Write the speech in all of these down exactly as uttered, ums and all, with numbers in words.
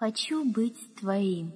Хочу быть твоим.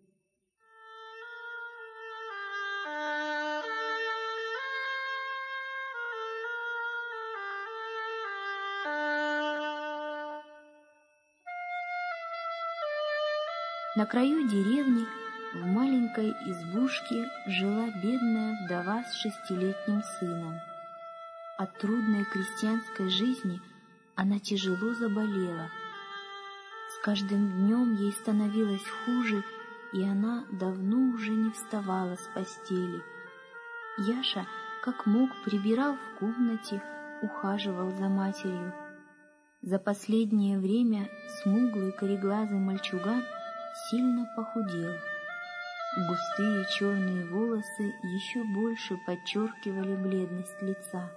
На краю деревни в маленькой избушке жила бедная вдова с шестилетним сыном. От трудной крестьянской жизни она тяжело заболела. С каждым днем ей становилось хуже, и она давно уже не вставала с постели. Яша, как мог, прибирал в комнате, ухаживал за матерью. За последнее время смуглый кореглазый мальчуган сильно похудел. Густые черные волосы еще больше подчеркивали бледность лица.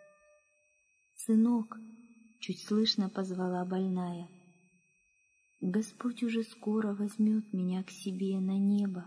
«Сынок!» — чуть слышно позвала больная. «Господь уже скоро возьмет меня к себе на небо».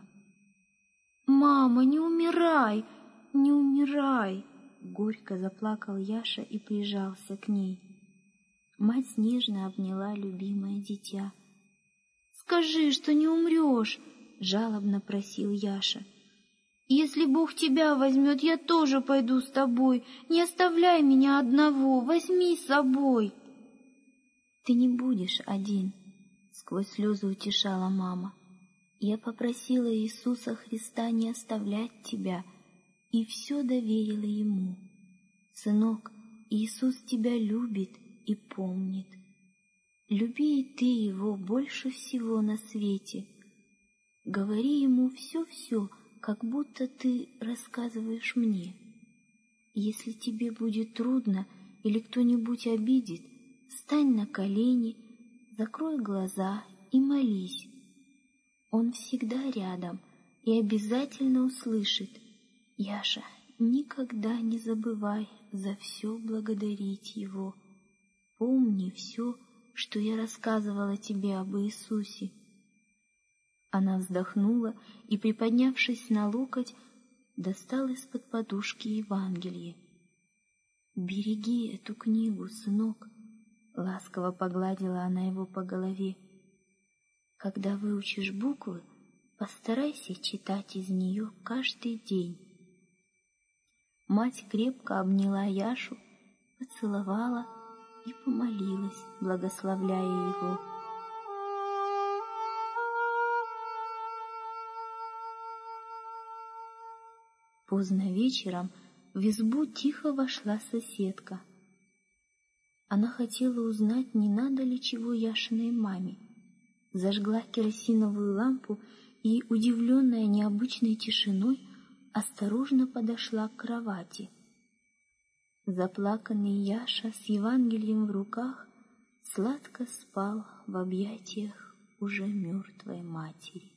«Мама, не умирай! Не умирай!» — горько заплакал Яша и прижался к ней. Мать нежно обняла любимое дитя. «Скажи, что не умрешь!» — жалобно просил Яша. «Если Бог тебя возьмет, я тоже пойду с тобой. Не оставляй меня одного, возьми с собой». «Ты не будешь один», — сквозь слезы утешала мама. «Я попросила Иисуса Христа не оставлять тебя, и все доверила Ему. Сынок, Иисус тебя любит и помнит. Люби и ты Его больше всего на свете. Говори Ему все-все, как будто ты рассказываешь мне. Если тебе будет трудно или кто-нибудь обидит, встань на колени, закрой глаза и молись. Он всегда рядом и обязательно услышит. Яша, никогда не забывай за все благодарить Его. Помни все, что я рассказывала тебе об Иисусе». Она вздохнула и, приподнявшись на локоть, достала из-под подушки Евангелие. «Береги эту книгу, сынок», — ласково погладила она его по голове. «Когда выучишь буквы, постарайся читать из нее каждый день». Мать крепко обняла Яшу, поцеловала и помолилась, благословляя его. Поздно вечером в избу тихо вошла соседка. Она хотела узнать, не надо ли чего Яшиной маме. Зажгла керосиновую лампу и, удивленная необычной тишиной, осторожно подошла к кровати. Заплаканный Яша с Евангелием в руках сладко спал в объятиях уже мертвой матери.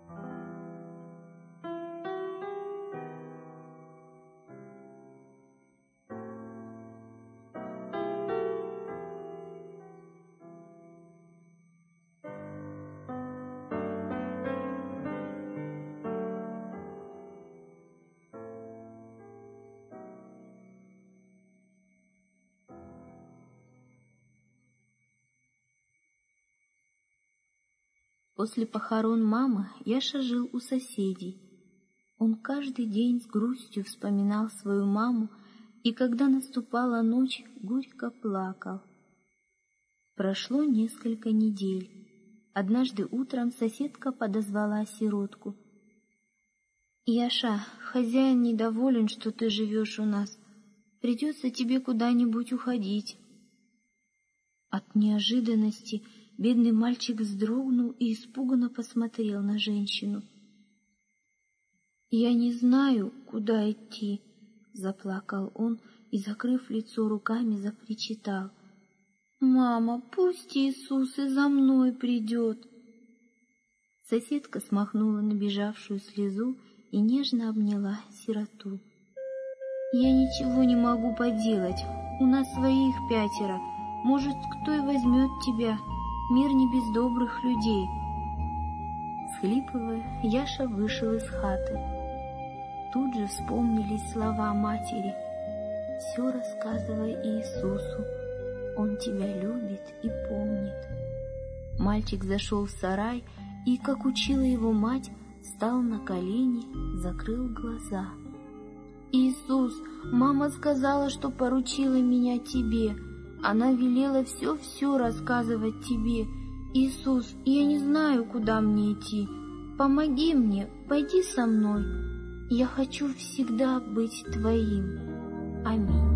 После похорон мамы Яша жил у соседей. Он каждый день с грустью вспоминал свою маму, и когда наступала ночь, горько плакал. Прошло несколько недель. Однажды утром соседка подозвала сиротку. «Яша, хозяин недоволен, что ты живешь у нас. Придется тебе куда-нибудь уходить». От неожиданности бедный мальчик вздрогнул и испуганно посмотрел на женщину. «Я не знаю, куда идти», — заплакал он и, закрыв лицо руками, запричитал. «Мама, пусть Иисус и за мной придет». Соседка смахнула набежавшую слезу и нежно обняла сироту. «Я ничего не могу поделать, у нас своих пятеро, может, кто и возьмет тебя, мир не без добрых людей». Всхлипывая, Яша вышел из хаты. Тут же вспомнились слова матери: «Все рассказывай Иисусу, Он тебя любит и помнит». Мальчик зашел в сарай и, как учила его мать, встал на колени, закрыл глаза. «Иисус, мама сказала, что поручила меня тебе. Она велела все-все рассказывать тебе. Иисус, я не знаю, куда мне идти. Помоги мне, пойди со мной. Я хочу всегда быть Твоим. Аминь».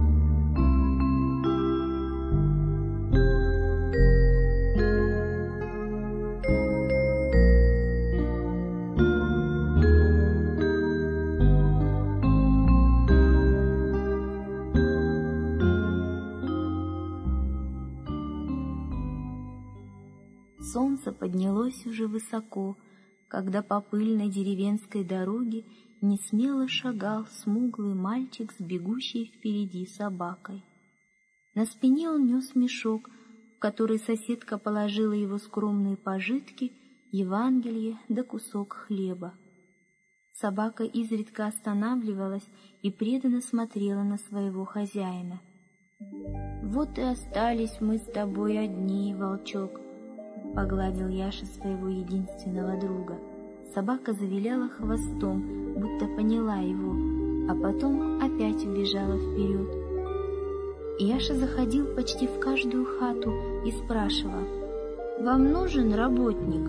Солнце поднялось уже высоко, когда по пыльной деревенской дороге несмело шагал смуглый мальчик с бегущей впереди собакой. На спине он нес мешок, в который соседка положила его скромные пожитки, Евангелие да кусок хлеба. Собака изредка останавливалась и преданно смотрела на своего хозяина. «Вот и остались мы с тобой одни, волчок», — погладил Яша своего единственного друга. Собака завиляла хвостом, будто поняла его, а потом опять убежала вперед. Яша заходил почти в каждую хату и спрашивал: «Вам нужен работник?»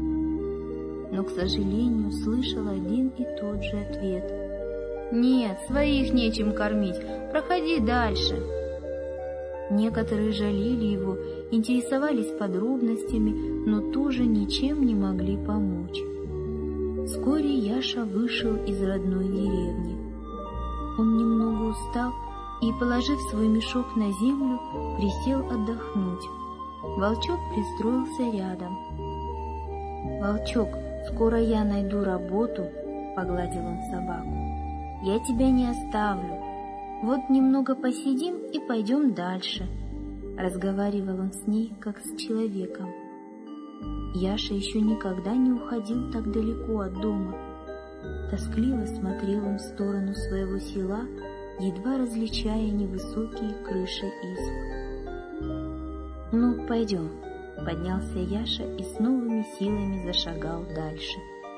Но, к сожалению, слышал один и тот же ответ: «Нет, своих нечем кормить, проходи дальше». Некоторые жалели его, интересовались подробностями, но тоже ничем не могли помочь. Вскоре Яша вышел из родной деревни. Он немного устал и, положив свой мешок на землю, присел отдохнуть. Волчок пристроился рядом. «Волчок, скоро я найду работу», — погладил он собаку. «Я тебя не оставлю. Вот немного посидим и пойдем дальше», — разговаривал он с ней, как с человеком. Яша еще никогда не уходил так далеко от дома. Тоскливо смотрел он в сторону своего села, едва различая невысокие крыши изб. «Ну, пойдем», — поднялся Яша и с новыми силами зашагал дальше.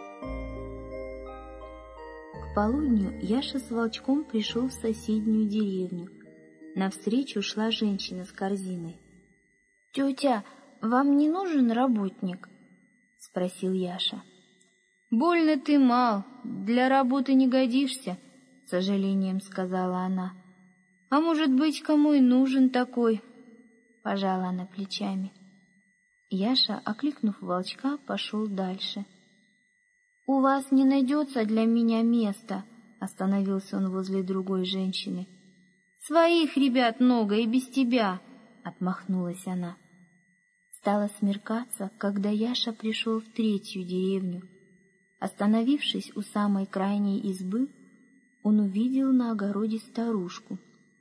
К полудню Яша с волчком пришел в соседнюю деревню. Навстречу шла женщина с корзиной. «Тетя, вам не нужен работник?» — спросил Яша. «Больно ты мал, для работы не годишься», — с сожалением сказала она. «А может быть, кому и нужен такой?» — пожала она плечами. Яша, окликнув волчка, пошел дальше. «У вас не найдется для меня места», — остановился он возле другой женщины. «Своих ребят много и без тебя», — отмахнулась она. Стало смеркаться, когда Яша пришел в третью деревню. Остановившись у самой крайней избы, он увидел на огороде старушку.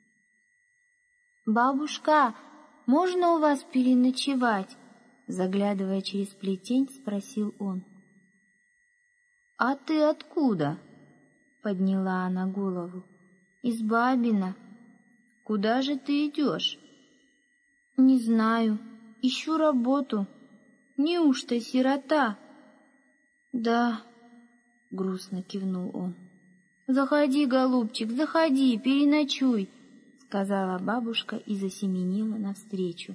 «Бабушка, можно у вас переночевать?» Заглядывая через плетень, спросил он. «А ты откуда?» — подняла она голову. «Из Бабина. Куда же ты идешь?» «Не знаю. Ищу работу. Неужто сирота?» «Да», — грустно кивнул он. «Заходи, голубчик, заходи, переночуй», — сказала бабушка и засеменила навстречу.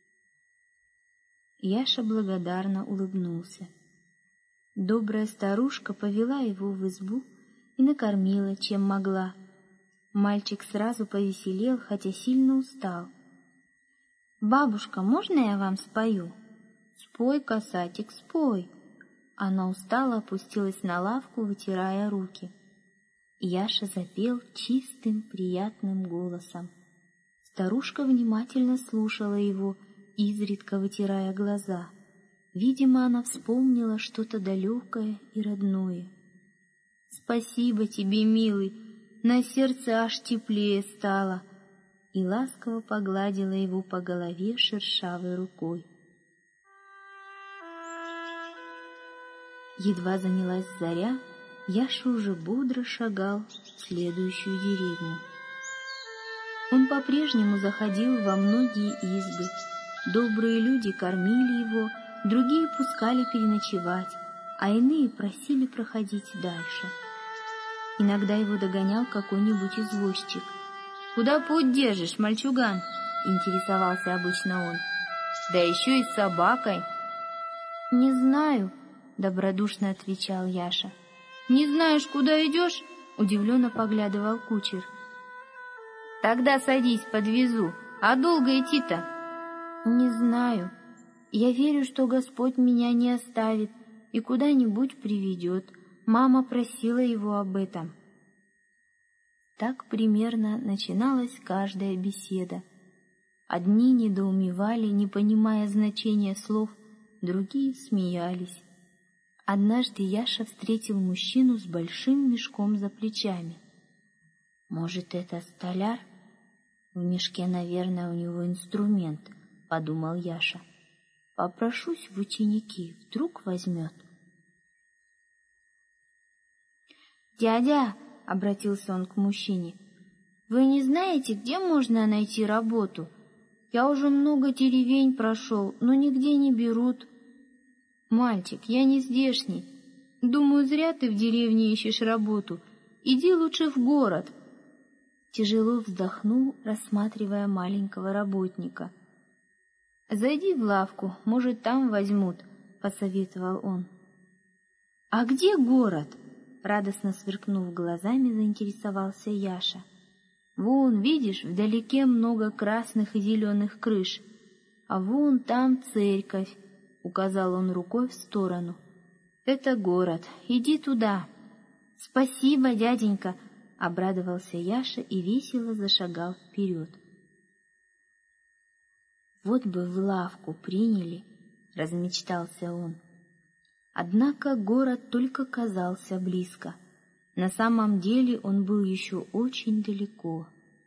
Яша благодарно улыбнулся. Добрая старушка повела его в избу и накормила, чем могла. Мальчик сразу повеселел, хотя сильно устал. «Бабушка, можно я вам спою?» «Спой, касатик, спой!» Она устало опустилась на лавку, вытирая руки. Яша запел чистым, приятным голосом. Старушка внимательно слушала его, изредка вытирая глаза. Видимо, она вспомнила что-то далекое и родное. «Спасибо тебе, милый, на сердце аж теплее стало», и ласково погладила его по голове шершавой рукой. Едва занялась заря, Яша уже бодро шагал в следующую деревню. Он по-прежнему заходил во многие избы. Добрые люди кормили его, другие пускали переночевать, а иные просили проходить дальше. Иногда его догонял какой-нибудь извозчик. «Куда путь держишь, мальчуган?» — интересовался обычно он. «Да еще и с собакой». «Не знаю», — добродушно отвечал Яша. «Не знаешь, куда идешь?» — удивленно поглядывал кучер. «Тогда садись, подвезу. А долго идти-то?» «Не знаю. Я верю, что Господь меня не оставит и куда-нибудь приведет. Мама просила его об этом». Так примерно начиналась каждая беседа. Одни недоумевали, не понимая значения слов, другие смеялись. Однажды Яша встретил мужчину с большим мешком за плечами. «Может, это столяр? В мешке, наверное, у него инструмент», — подумал Яша. «Попрошусь в ученики, вдруг возьмет». «Дядя», — обратился он к мужчине, — «вы не знаете, где можно найти работу? Я уже много деревень прошел, но нигде не берут». «Мальчик, я не здешний. Думаю, зря ты в деревне ищешь работу. Иди лучше в город». Тяжело вздохнул, рассматривая маленького работника. «Зайди в лавку, может, там возьмут», — посоветовал он. «А где город?» — радостно сверкнув глазами, заинтересовался Яша. «Вон, видишь, вдалеке много красных и зеленых крыш, а вон там церковь», — указал он рукой в сторону. «Это город, иди туда». «Спасибо, дяденька», — обрадовался Яша и весело зашагал вперед. «Вот бы в лавку приняли», — размечтался он. Однако город только казался близко. На самом деле он был еще очень далеко.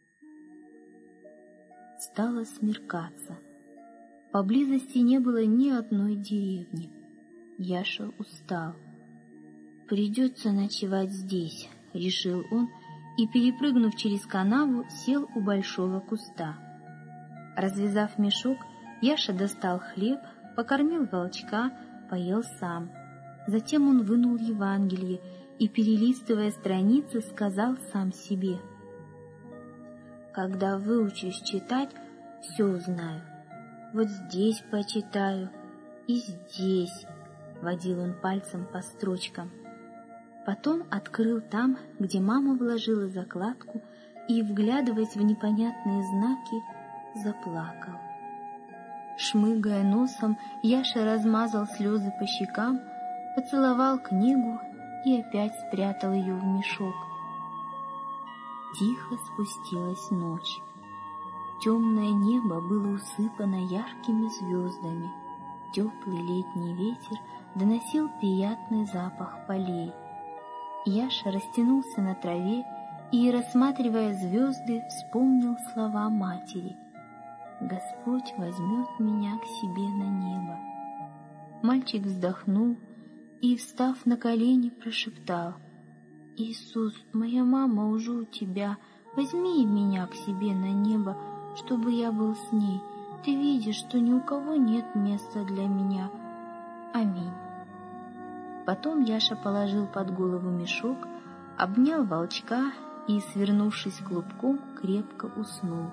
Стало смеркаться. Поблизости не было ни одной деревни. Яша устал. «Придется ночевать здесь», — решил он, и, перепрыгнув через канаву, сел у большого куста. Развязав мешок, Яша достал хлеб, покормил волчка, поел сам. Затем он вынул Евангелие и, перелистывая страницы, сказал сам себе: «Когда выучусь читать, все узнаю. Вот здесь почитаю и здесь», — водил он пальцем по строчкам. Потом открыл там, где мама вложила закладку, и, вглядываясь в непонятные знаки, заплакал. Шмыгая носом, Яша размазал слезы по щекам, поцеловал книгу и опять спрятал ее в мешок. Тихо спустилась ночь. Темное небо было усыпано яркими звездами. Теплый летний ветер доносил приятный запах полей. Яша растянулся на траве и, рассматривая звезды, вспомнил слова матери: «Господь возьмет меня к себе на небо». Мальчик вздохнул и, встав на колени, прошептал: «Иисус, моя мама уже у тебя, возьми меня к себе на небо, чтобы я был с ней. Ты видишь, что ни у кого нет места для меня. Аминь». Потом Яша положил под голову мешок, обнял волчка и, свернувшись клубком, крепко уснул.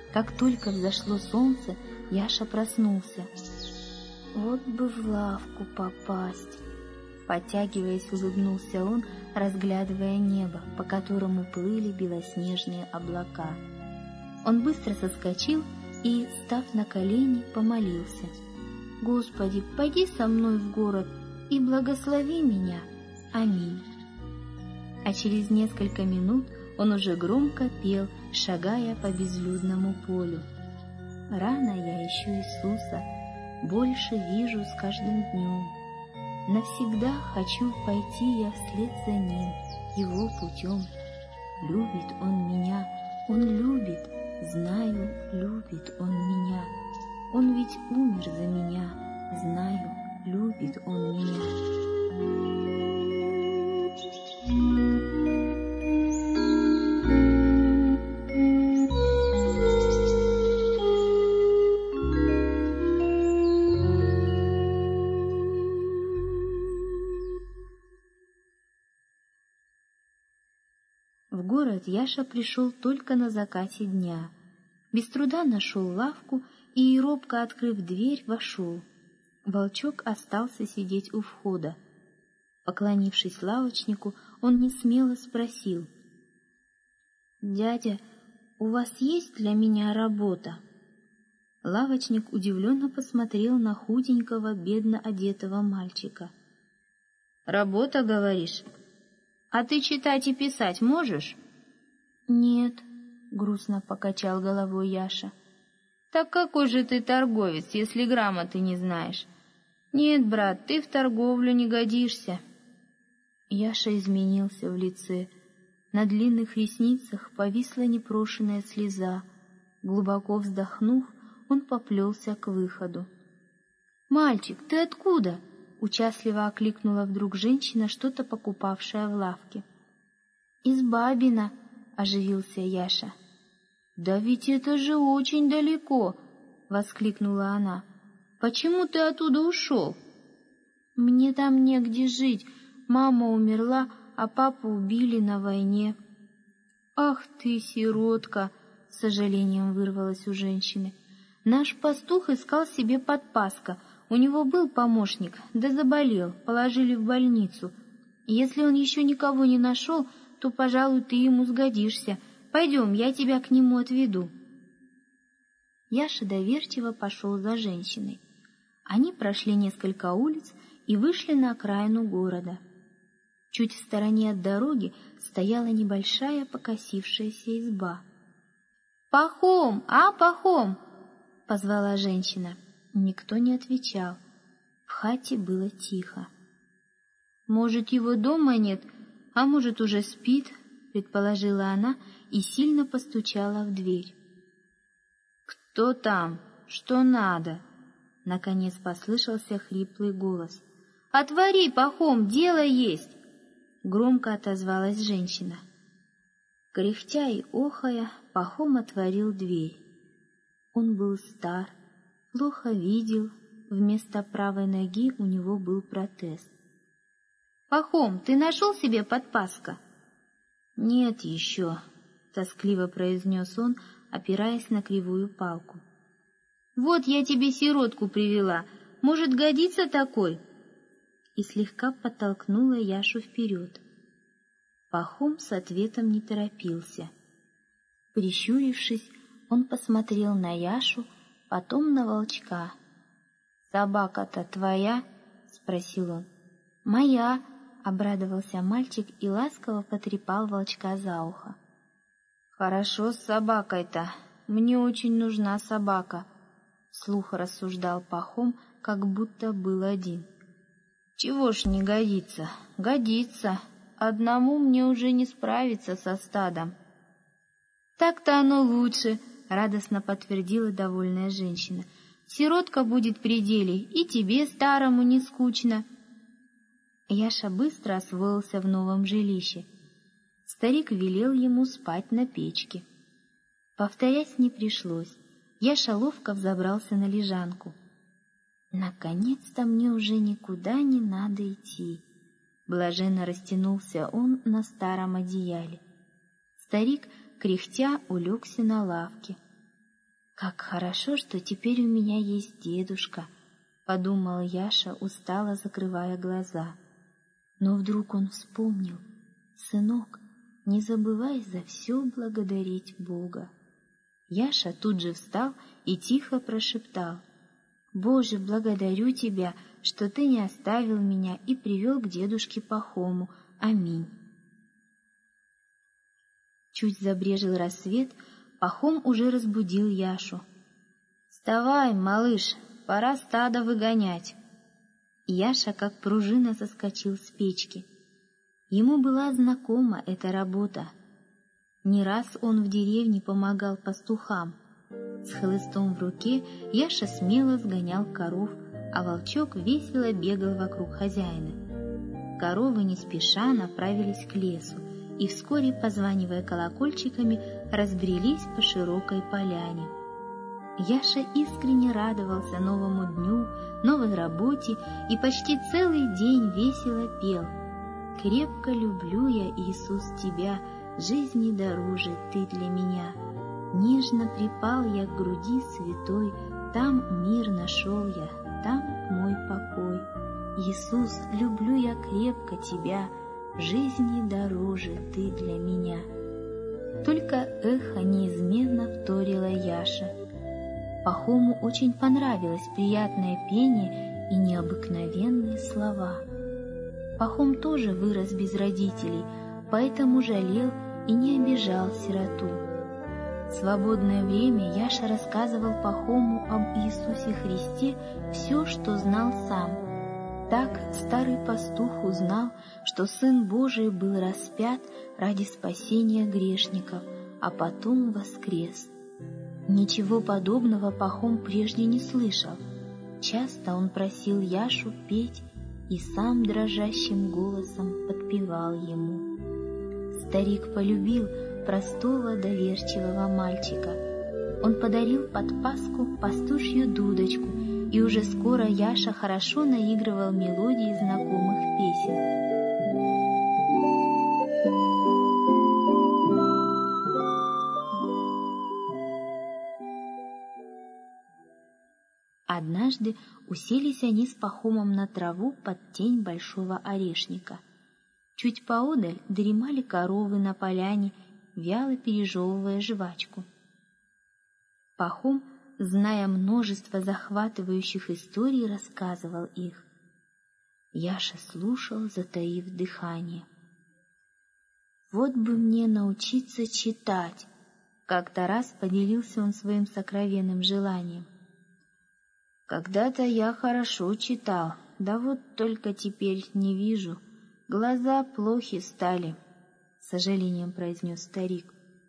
Как только взошло солнце, Яша проснулся. «Вот бы в лавку попасть!» Подтягиваясь, улыбнулся он, разглядывая небо, по которому плыли белоснежные облака. Он быстро соскочил и, став на колени, помолился. «Господи, пойди со мной в город и благослови меня. Аминь». А через несколько минут он уже громко пел, шагая по безлюдному полю. «Рано я ищу Иисуса, больше вижу с каждым днем. Навсегда хочу пойти я вслед за Ним, Его путем. Любит Он меня, Он любит, знаю, любит Он меня. Он ведь умер за меня, знаю, любит Он меня». В город Яша пришел только на закате дня. Без труда нашел лавку и, робко открыв дверь, вошел. Волчок остался сидеть у входа. Поклонившись лавочнику, он несмело спросил: «Дядя, у вас есть для меня работа?» Лавочник удивленно посмотрел на худенького, бедно одетого мальчика. «Работа, говоришь? А ты читать и писать можешь?» «Нет», — грустно покачал головой Яша. «Так какой же ты торговец, если грамоты не знаешь? Нет, брат, ты в торговлю не годишься». Яша изменился в лице. На длинных ресницах повисла непрошенная слеза. Глубоко вздохнув, он поплелся к выходу. «Мальчик, ты откуда?» — участливо окликнула вдруг женщина, что-то покупавшая в лавке. «Из Бабина», — оживился Яша. «Да ведь это же очень далеко!» — воскликнула она. «Почему ты оттуда ушел?» «Мне там негде жить. Мама умерла, а папу убили на войне». «Ах ты, сиротка!» — с сожалением вырвалось у женщины. «Наш пастух искал себе подпаска. У него был помощник, да заболел, положили в больницу. Если он еще никого не нашел, то, пожалуй, ты ему сгодишься. Пойдем, я тебя к нему отведу». Яша доверчиво пошел за женщиной. Они прошли несколько улиц и вышли на окраину города. Чуть в стороне от дороги стояла небольшая покосившаяся изба. «Пахом, а, Пахом!» — позвала женщина. Никто не отвечал. В хате было тихо. «Может, его дома нет, а может, уже спит?» — предположила она и сильно постучала в дверь. «Кто там? Что надо?» — наконец послышался хриплый голос. «Отвори, Пахом, дело есть!» — громко отозвалась женщина. Кряхтя и охая, Пахом отворил дверь. Он был стар, плохо видел, вместо правой ноги у него был протез. «Пахом, ты нашел себе подпаска?» «Нет еще», — тоскливо произнес он, опираясь на кривую палку. «Вот я тебе сиротку привела, может, годится такой?» И слегка подтолкнула Яшу вперед. Пахом с ответом не торопился. Прищурившись, он посмотрел на Яшу, потом на волчка. «Собака-то твоя?» — спросил он. «Моя», — обрадовался мальчик и ласково потрепал волчка за ухо. «Хорошо с собакой-то. Мне очень нужна собака», — вслух рассуждал Пахом, как будто был один. «Чего ж не годится? Годится. Одному мне уже не справиться со стадом». «Так-то оно лучше», — радостно подтвердила довольная женщина. «Сиротка будет при деле, и тебе, старому, не скучно». Яша быстро освоился в новом жилище. Старик велел ему спать на печке. Повторять не пришлось. Яша ловко взобрался на лежанку. «Наконец-то мне уже никуда не надо идти», — блаженно растянулся он на старом одеяле. Старик, кряхтя, улегся на лавке. «Как хорошо, что теперь у меня есть дедушка», — подумал Яша, устало закрывая глаза. Но вдруг он вспомнил: «Сынок, не забывай за все благодарить Бога». Яша тут же встал и тихо прошептал: «Боже, благодарю Тебя, что Ты не оставил меня и привел к дедушке Пахому. Аминь». Чуть забрежил рассвет, Пахом уже разбудил Яшу. «Вставай, малыш, пора стадо выгонять». Яша, как пружина, соскочил с печки. Ему была знакома эта работа. Не раз он в деревне помогал пастухам. С хлыстом в руке Яша смело сгонял коров, а волчок весело бегал вокруг хозяина. Коровы не спеша направились к лесу и вскоре, позванивая колокольчиками, разбрелись по широкой поляне. Яша искренне радовался новому дню, новой работе и почти целый день весело пел: «Крепко люблю я, Иисус, Тебя, жизни дороже Ты для меня. Нежно припал я к груди святой, там мир нашел я, там мой покой. Иисус, люблю я крепко Тебя, жизни дороже Ты для меня». Только эхо неизменно вторило Яше. Пахому очень понравилось приятное пение и необыкновенные слова. Пахом тоже вырос без родителей, поэтому жалел и не обижал сироту. В свободное время Яша рассказывал Пахому об Иисусе Христе все, что знал сам. Так старый пастух узнал, что Сын Божий был распят ради спасения грешников, а потом воскрес. Ничего подобного Пахом прежде не слышал. Часто он просил Яшу петь и сам дрожащим голосом подпевал ему. Старик полюбил простого доверчивого мальчика. Он подарил под Пасху пастушью дудочку, и уже скоро Яша хорошо наигрывал мелодии знакомых песен. Однажды уселись они с Пахомом на траву под тень большого орешника. Чуть поодаль дремали коровы на поляне, вяло пережевывая жвачку. Пахом, зная множество захватывающих историй, рассказывал их. Яша слушал, затаив дыхание. «Вот бы мне научиться читать!» Как-то раз поделился он своим сокровенным желанием. «Когда-то я хорошо читал, да вот только теперь не вижу. Глаза плохи стали», — с сожалением произнес старик.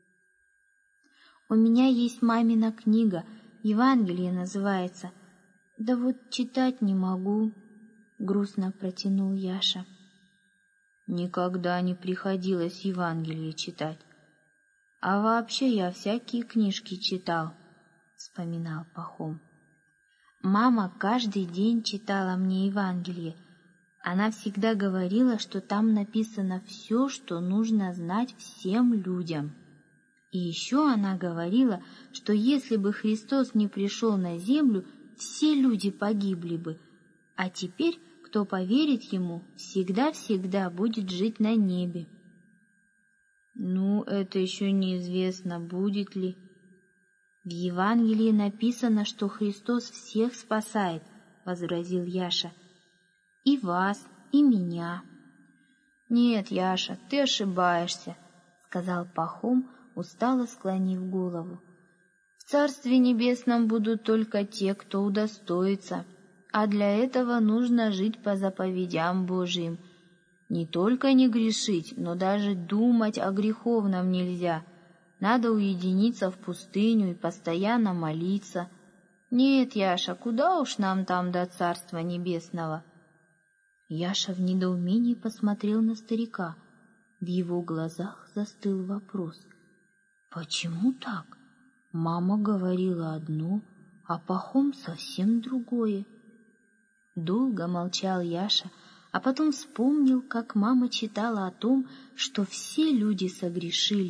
«У меня есть мамина книга, Евангелие называется. Да вот читать не могу», — грустно протянул Яша. «Никогда не приходилось Евангелие читать. А вообще я всякие книжки читал», — вспоминал Пахом. «Мама каждый день читала мне Евангелие. Она всегда говорила, что там написано все, что нужно знать всем людям. И еще она говорила, что если бы Христос не пришел на землю, все люди погибли бы, а теперь, кто поверит Ему, всегда-всегда будет жить на небе». «Ну, это еще неизвестно, будет ли». «В Евангелии написано, что Христос всех спасает», — возразил Яша. «И вас, и меня». «Нет, Яша, ты ошибаешься», — сказал Пахом, устало склонив голову. «В Царстве Небесном будут только те, кто удостоится, а для этого нужно жить по заповедям Божьим. Не только не грешить, но даже думать о греховном нельзя. Надо уединиться в пустыню и постоянно молиться. Нет, Яша, куда уж нам там до Царства Небесного?» Яша в недоумении посмотрел на старика. В его глазах застыл вопрос. «Почему так? Мама говорила одно, а Пахом совсем другое». Долго молчал Яша, а потом вспомнил, как мама читала о том, что все люди согрешили,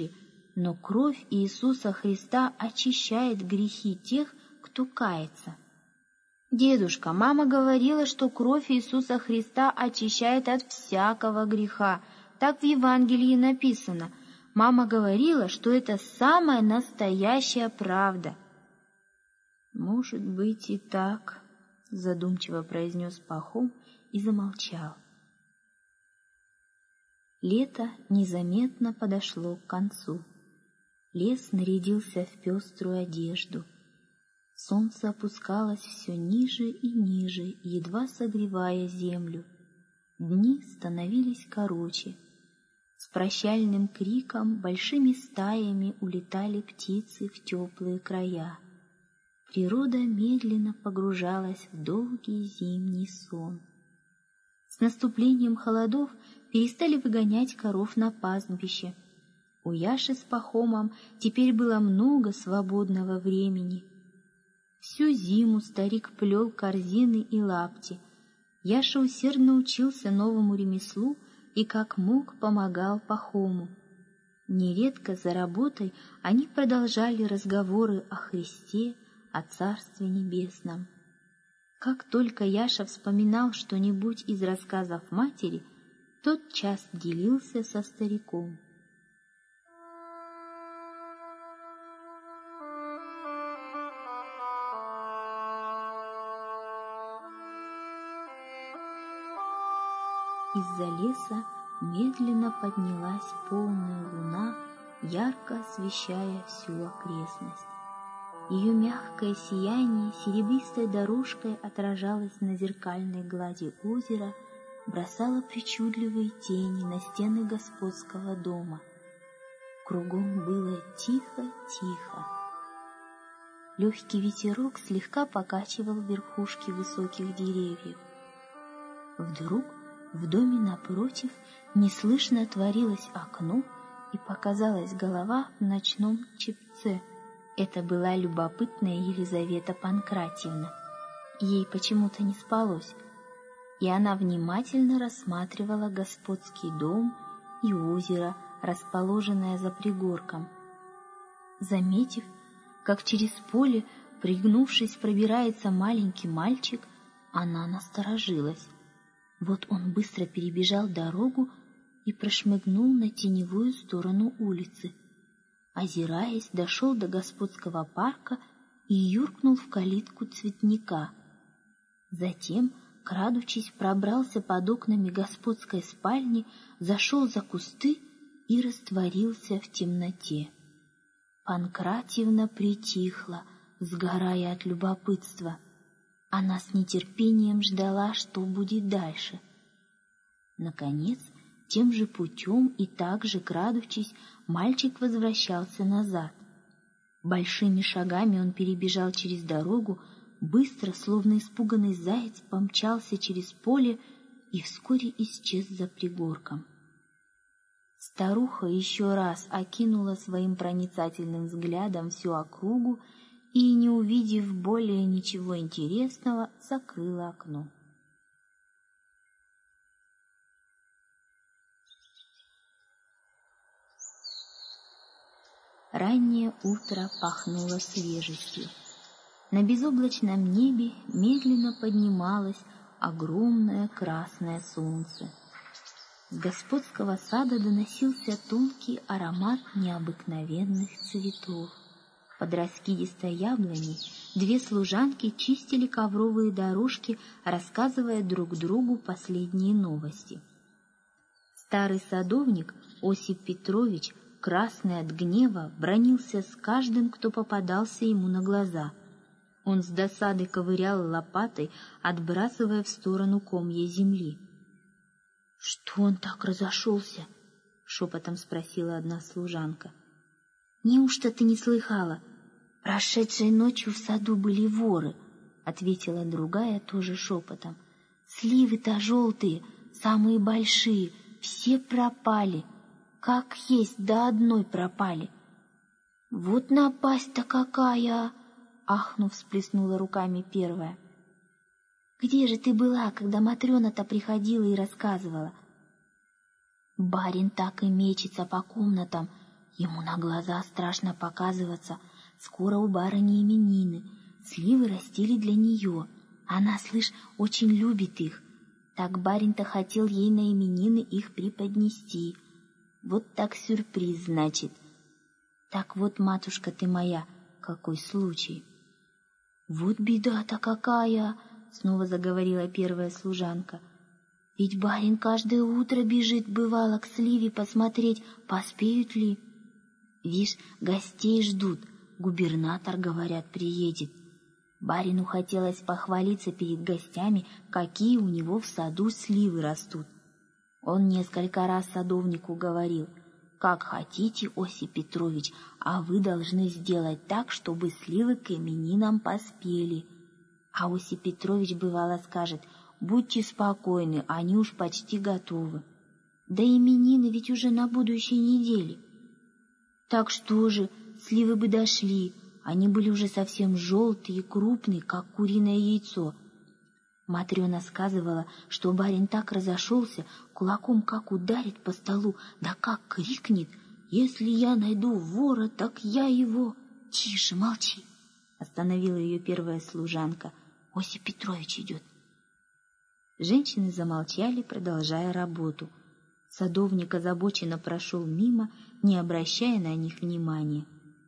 но кровь Иисуса Христа очищает грехи тех, кто кается. Дедушка, мама говорила, что кровь Иисуса Христа очищает от всякого греха. Так в Евангелии написано. Мама говорила, что это самая настоящая правда. Может быть и так, задумчиво произнес Пахом и замолчал. Лето незаметно подошло к концу. Лес нарядился в пеструю одежду. Солнце опускалось все ниже и ниже, едва согревая землю. Дни становились короче. С прощальным криком большими стаями улетали птицы в теплые края. Природа медленно погружалась в долгий зимний сон. С наступлением холодов перестали выгонять коров на пастбище. У Яши с Пахомом теперь было много свободного времени. Всю зиму старик плел корзины и лапти. Яша усердно учился новому ремеслу и как мог помогал Пахому. Нередко за работой они продолжали разговоры о Христе, о Царстве Небесном. Как только Яша вспоминал что-нибудь из рассказов матери, тотчас делился со стариком. Из-за леса медленно поднялась полная луна, ярко освещая всю окрестность. Ее мягкое сияние серебристой дорожкой отражалось на зеркальной глади озера, бросало причудливые тени на стены господского дома. Кругом было тихо-тихо. Легкий ветерок слегка покачивал верхушки высоких деревьев. Вдруг в доме напротив неслышно отворилось окно, и показалась голова в ночном чепце. Это была любопытная Елизавета Панкратьевна. Ей почему-то не спалось, и она внимательно рассматривала господский дом и озеро, расположенное за пригорком. Заметив, как через поле, пригнувшись, пробирается маленький мальчик, она насторожилась. Вот он быстро перебежал дорогу и прошмыгнул на теневую сторону улицы. Озираясь, дошел до господского парка и юркнул в калитку цветника. Затем, крадучись, пробрался под окнами господской спальни, зашел за кусты и растворился в темноте. Панкратьевна притихла, сгорая от любопытства. Она с нетерпением ждала, что будет дальше. Наконец, тем же путем и так же крадучись, мальчик возвращался назад. Большими шагами он перебежал через дорогу, быстро, словно испуганный заяц, помчался через поле и вскоре исчез за пригорком. Старуха еще раз окинула своим проницательным взглядом всю округу и, не увидев более ничего интересного, закрыла окно. Раннее утро пахнуло свежестью. На безоблачном небе медленно поднималось огромное красное солнце. С господского сада доносился тонкий аромат необыкновенных цветов. Под раскидистой яблоней две служанки чистили ковровые дорожки, рассказывая друг другу последние новости. Старый садовник Осип Петрович, красный от гнева, бранился с каждым, кто попадался ему на глаза. Он с досадой ковырял лопатой, отбрасывая в сторону комья земли. — Что он так разошелся? — шепотом спросила одна служанка. — Неужто ты не слыхала? Прошедшей ночью в саду были воры, — ответила другая тоже шепотом. — Сливы-то желтые, самые большие, все пропали. Как есть, до одной пропали. — Вот напасть-то какая! — ахнув, всплеснула руками первая. — Где же ты была, когда Матрена-то приходила и рассказывала? — Барин так и мечется по комнатам, Ему на глаза страшно показываться. Скоро у барыни именины. Сливы растили для нее. Она, слышь, очень любит их. Так барин-то хотел ей на именины их преподнести. Вот так сюрприз, значит. Так вот, матушка ты моя, какой случай. Вот беда-то какая, снова заговорила первая служанка. Ведь барин каждое утро бежит, бывало, к сливе посмотреть, поспеют ли. Вишь, гостей ждут, губернатор, говорят, приедет. Барину хотелось похвалиться перед гостями, какие у него в саду сливы растут. Он несколько раз садовнику говорил: «Как хотите, Осип Петрович, а вы должны сделать так, чтобы сливы к именинам поспели». А Осип Петрович бывало скажет: «Будьте спокойны, они уж почти готовы. Да именины ведь уже на будущей неделе». Так что же, сливы бы дошли, они были уже совсем желтые и крупные, как куриное яйцо. Матрена сказывала, что барин так разошелся, кулаком как ударит по столу, да как крикнет: «Если я найду вора, так я его...» «Тише, молчи!» — остановила ее первая служанка. «Осип Петрович идет». Женщины замолчали, продолжая работу. Садовник озабоченно прошел мимо, не обращая на них внимания.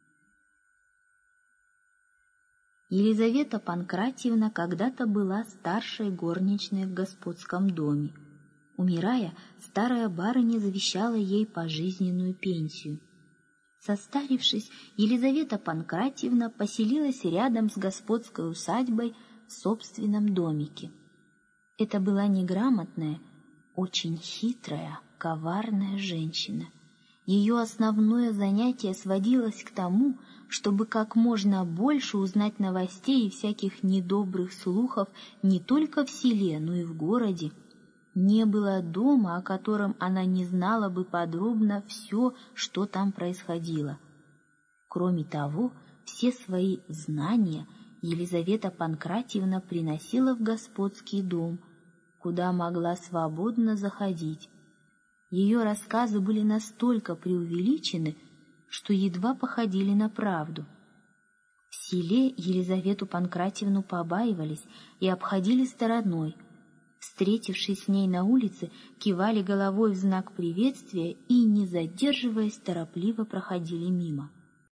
Елизавета Панкратьевна когда-то была старшей горничной в господском доме. Умирая, старая барыня завещала ей пожизненную пенсию. Состарившись, Елизавета Панкратьевна поселилась рядом с господской усадьбой в собственном домике. Это была неграмотная, очень хитрая, коварная женщина. Ее основное занятие сводилось к тому, чтобы как можно больше узнать новостей и всяких недобрых слухов не только в селе, но и в городе. Не было дома, о котором она не знала бы подробно все, что там происходило. Кроме того, все свои знания Елизавета Панкратьевна приносила в господский дом, куда могла свободно заходить. Ее рассказы были настолько преувеличены, что едва походили на правду. В селе Елизавету Панкратьевну побаивались и обходили стороной. Встретившись с ней на улице, кивали головой в знак приветствия и, не задерживаясь, торопливо проходили мимо.